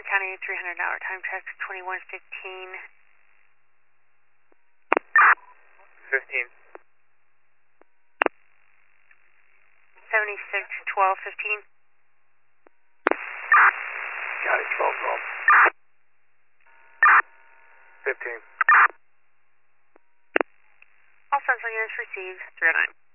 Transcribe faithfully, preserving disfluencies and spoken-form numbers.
County, three hundred hour time check, twenty-one fifteen. fifteen. seventy-six, twelve, fifteen. County, twelve, twelve. fifteen. All Central units received, three oh nine.